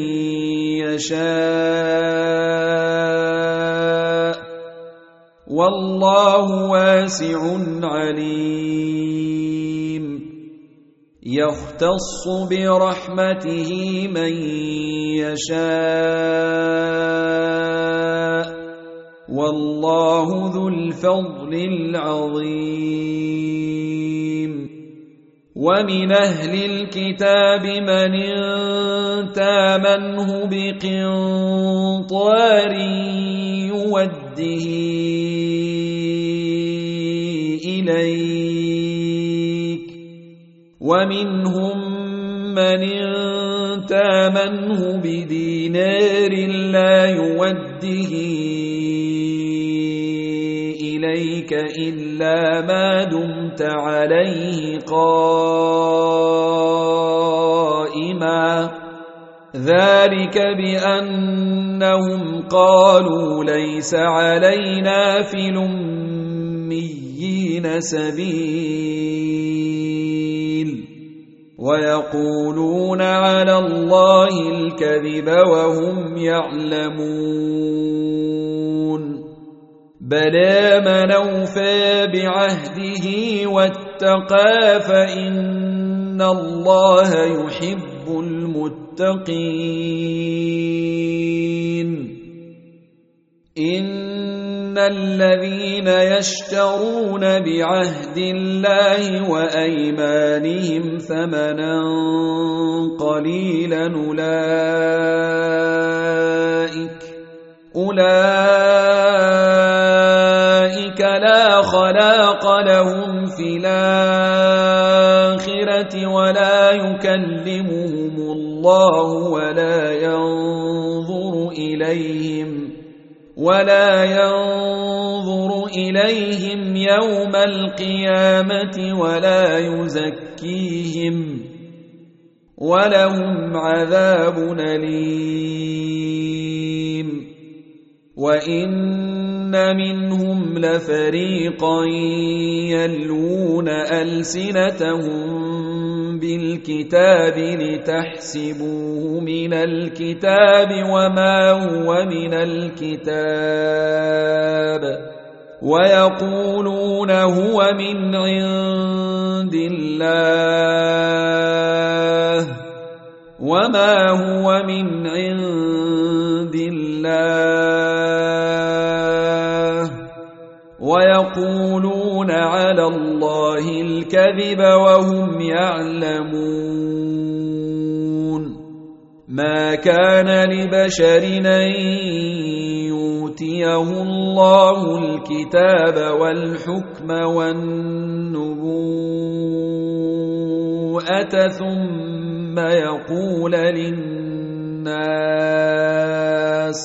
يشاء والله واسع عليم يختص برحمته من يشاء والله ذو الفضل العظيم ومن أهل الكتاب من إن تامنه بقنطار يوده إليك ومنهم من إن تامنه بدينار لا يوده إليك إلا ما دمت عليه قائما ذلك بأنهم قالوا ليس علينا في الأميين سبيل ويقولون على الله الكذب وهم يعلمون بلى من أوفى بعهده واتقى فإن الله يحب المتقين إن الذين يشترون بعهد الله وأيمانهم ثمنا قليلا أولئك أولئك لا خلاق لهم في الآخرة ولا يكلمهم الله ولا ينظر إليهم ولا ينظر إليهم يوم القيامة ولا يزكيهم ولهم عذاب أليم وإن منهم لفريقا يلوون ألسنتهم بالكتاب لتحسبوه من الكتاب وما هو من الكتاب ويقولون هو من عند الله وما هو من عند الله ويقولون على الله الكذب وهم يعلمون ما كان لبشر أن يؤتيه الله الكتاب والحكم والنبوءة ثم يقول للناس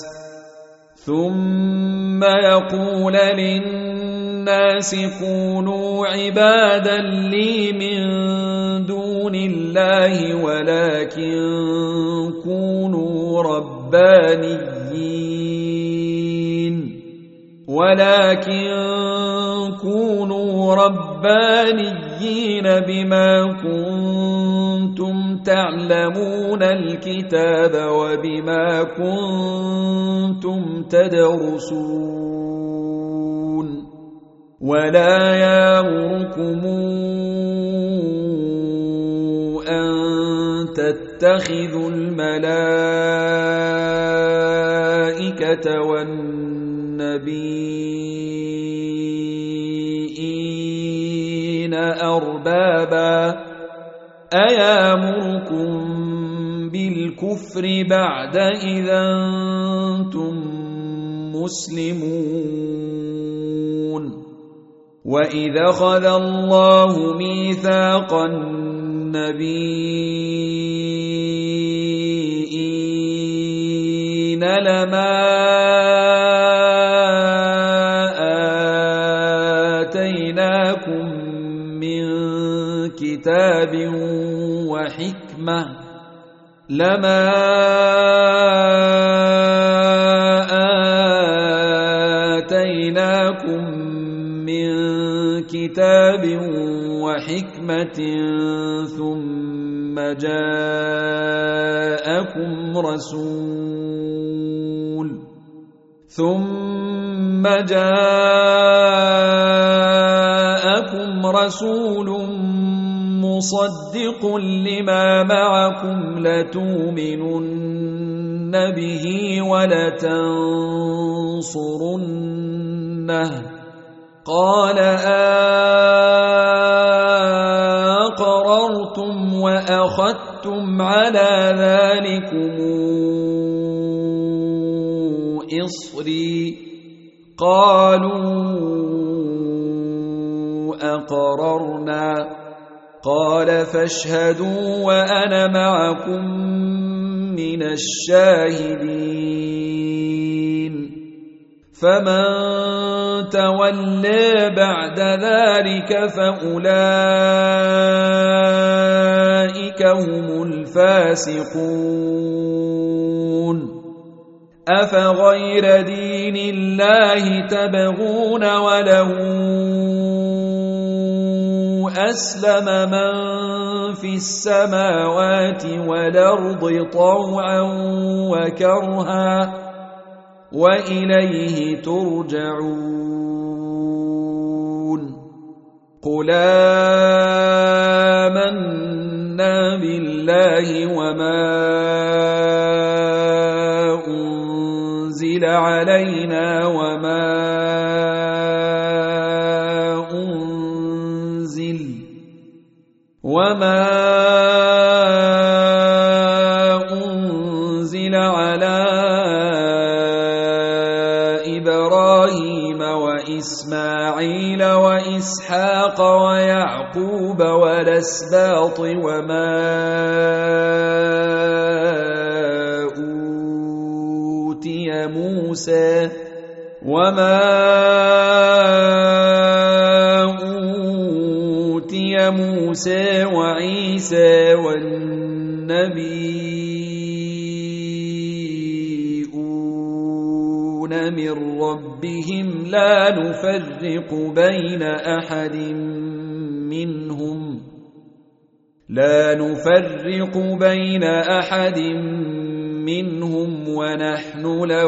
ثم يقول للناس كونوا عبادا لي من دون الله ولكن كونوا ربانيين ولكن كونوا ربانيين بما كنتم تعلمون الكتاب وبما كنتم تدرسون ولا يغركم أن تتخذوا الملائكة والنبي أربابا أيامركم بالكفر بعد إذا أنتم مسلمون وإذا أخذ الله ميثاق النبيين لما آتيناكم من كتاب وحكمة لما آتيناكم من كتاب وحكمة ثم جاءكم رسول ثم جاءكم رسول مصدق لما معكم لتؤمنن به ولتنصرنه قال أقررتم وأخذتم على ذلكم إصري قالوا أقررنا قال فاشهدوا وأنا معكم من الشاهدين فمن تولى بعد ذلك فأولئك هم الفاسقون أفغير دين الله تبغون وله أسلم من في السماوات والأرض طوعا وكرها وإليه ترجعون قل آمنا بالله وما أنزل علينا وما أنزل وما أنزل على إبراهيم وإسماعيل وإسحاق ويعقوب والأسباط وما أوتي موسى وما أوتي موسى وعيسى والنبيون من ربهم لا نفرق بين أحد منهم لا نفرق بين أحد منهم ونحن له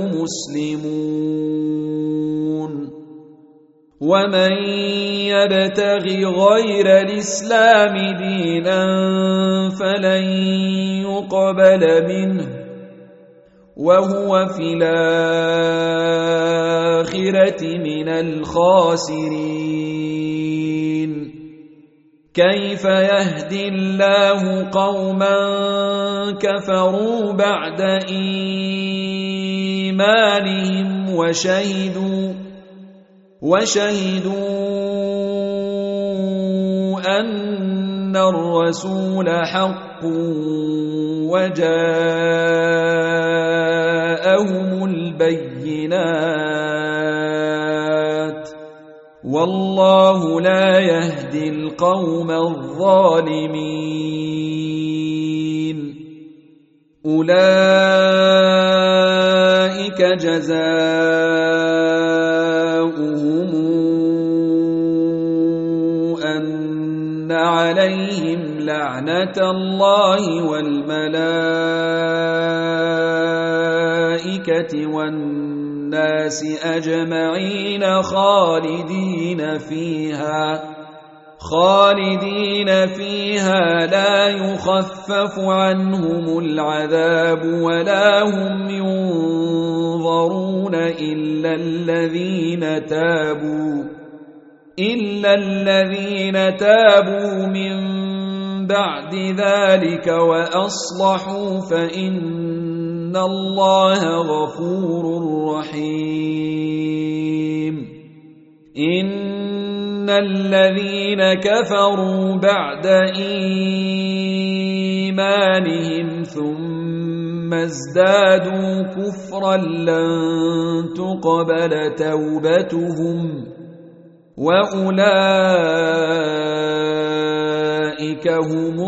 مسلمون ومن يبتغ غير الإسلام دينا فلن يقبل منه وهو في الآخرة من الخاسرين كيف يهدي الله قوما كفروا بعد إيمانهم وشهدوا وشهدوا أن الرسول حق وجاءهم البينات والله لا يهدي القوم الظالمين أولئك جزاؤهم أن عليهم لعنة الله والملائكة والناس أجمعين خالدين فيها خالدين فيها لا يخفف عنهم العذاب ولا هم ينظرون إلا الذين تابوا إلا الذين تابوا من بعد ذلك وأصلحوا فإن الله غفور رحيم إن الذين كفروا بعد إيمانهم ثم ازدادوا كفرا لن تقبل توبتهم وأولئك هم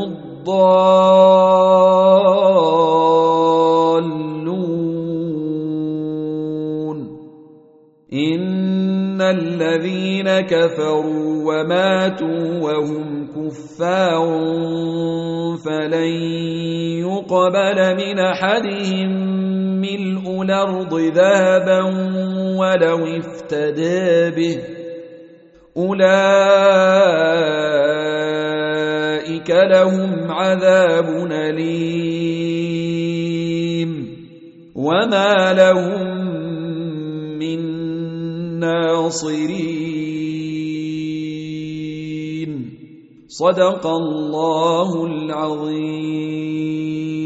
الضالون إن الذين كفروا وماتوا وهم كفار فلن يقبل من أحدهم ملء الأرض ذهبا ولو افتدى به أولئك لهم عذاب أليم وما لهم من ناصرين صدق الله العظيم.